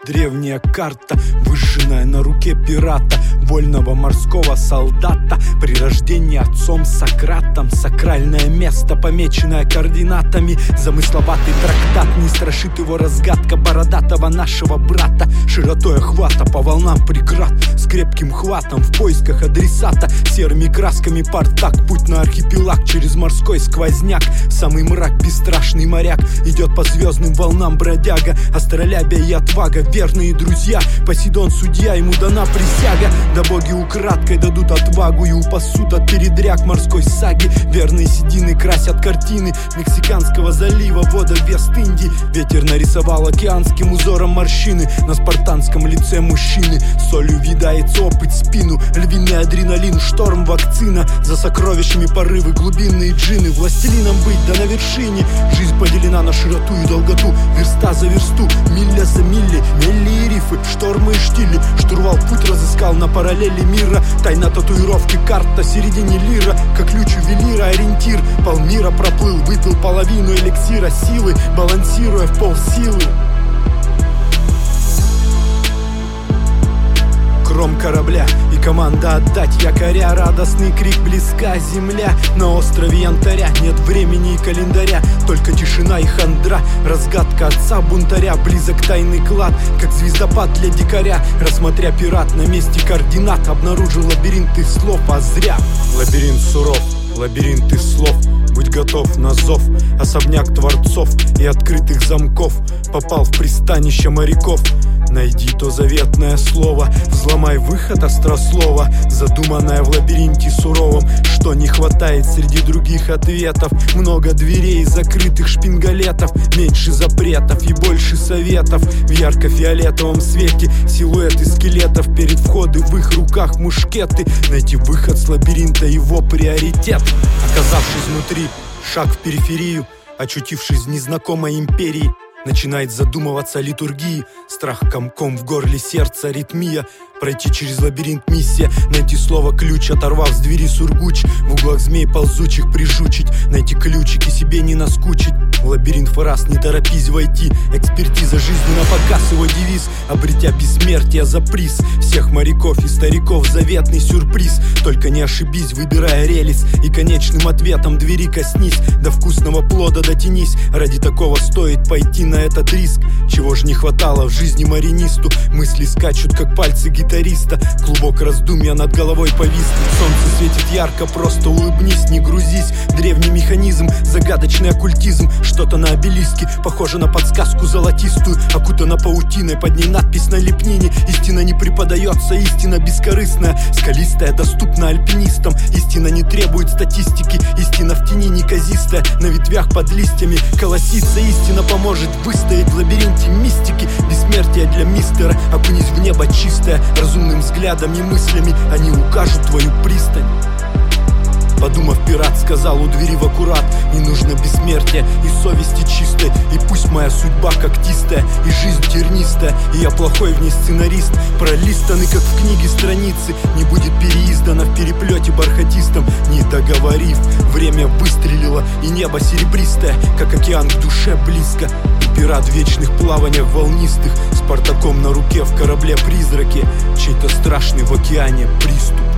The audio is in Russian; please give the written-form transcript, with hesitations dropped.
Древняя карта, выжженная на руке пирата, вольного морского солдата, при рождении отцом Сократом. Сакральное место, помеченное координатами. Замысловатый трактат, не страшит его разгадка бородатого нашего брата. Широтой охвата по волнам преград, с крепким хватом в поисках адресата. Серыми красками партак, путь на архипелаг через морской сквозняк. В самый мрак бесстрашный моряк идет по звездным волнам бродяга. Астролябия и отвага, верные друзья. Посейдон судья, ему дана присяга. Да боги украдкой дадут отвагу и упасут от передряг морской саги. Верные седины красят картины Мексиканского залива, вода Вест-Индии. Ветер нарисовал океанским узором морщины на спартанском лице мужчины. Солью видается опыт спину, львиный адреналин, шторм вакцина. За сокровищами порывы, глубинные джины. Властелином быть, да на вершине. Жизнь поделена на широту и долготу, верста за версту, миля за милли. Мели и рифы, штормы и штили. Штурвал путь разыскал на параллели мира. Тайна татуировки, карта середине лира. Как ключ ювелира, ориентир. Полмира проплыл, выпил половину эликсира силы, балансируя в полсилы. Кром корабля и команда отдать якоря. Радостный крик, близка земля. На острове янтаря нет времени и календаря, только тишина и хандра. Разгадка отца бунтаря, близок тайный клад, как звездопад для дикаря. Рассмотря пират на месте координат, обнаружил лабиринт из слов, а зря. Лабиринт суров, лабиринт из слов. Будь готов на зов, особняк творцов и открытых замков. Попал в пристанище моряков. Найди то заветное слово, взломай выход острослова, задуманное в лабиринте суровом. Что не хватает среди других ответов? Много дверей, закрытых шпингалетов, меньше запретов и больше советов. В ярко-фиолетовом свете силуэты скелетов, перед входом в их руках мушкеты. Найти выход с лабиринта — его приоритет. Оказавшись внутри, шаг в периферию, очутившись в незнакомой империи, начинает задумываться о литургии. Страх комком в горле, сердце, аритмия. Пройти через лабиринт миссия. Найти слово ключ, оторвав с двери сургуч. В углах змей ползучих прижучить. Найти ключики, себе не наскучить. В лабиринт фраз не торопись войти. Экспертиза жизни на показ, его девиз. Обретя бессмертие за приз всех моряков и стариков, заветный сюрприз. Только не ошибись, выбирая релиз, и конечным ответом двери коснись. До вкусного плода дотянись. Ради такого стоит пойти на этот риск. Чего ж не хватало в жизни маринисту? Мысли скачут, как пальцы гитариста. Клубок раздумья над головой повиснет. Солнце светит ярко, просто улыбнись, не грузись. Древний механизм, загадочный оккультизм. Что-то на обелиске, похоже на подсказку золотистую. Окутана паутиной, под ней надпись на лепнине. Истина не преподается, истина бескорыстная. Скалистая, доступна альпинистам. Истина не требует статистики. Истина в тени неказистая, на ветвях под листьями колосится. Истина поможет выстоять в лабиринте мистики. Бессмертие для мистера, окунись в небо чистое. Разумным взглядом и мыслями они укажут твою пристань. Подумав, пират сказал у двери в аккурат: не нужно бессмертия и совести чистой. И пусть моя судьба когтистая и жизнь тернистая, и я плохой в ней сценарист. Пролистаны, как в книге, страницы. Не будет переиздано в переплете бархатистом. Не договорив, время выстрелило, и небо серебристое, как океан к душе близко. И пират в вечных плаваниях волнистых, с Спартаком на руке в корабле-призраке. Чей-то страшный в океане приступ.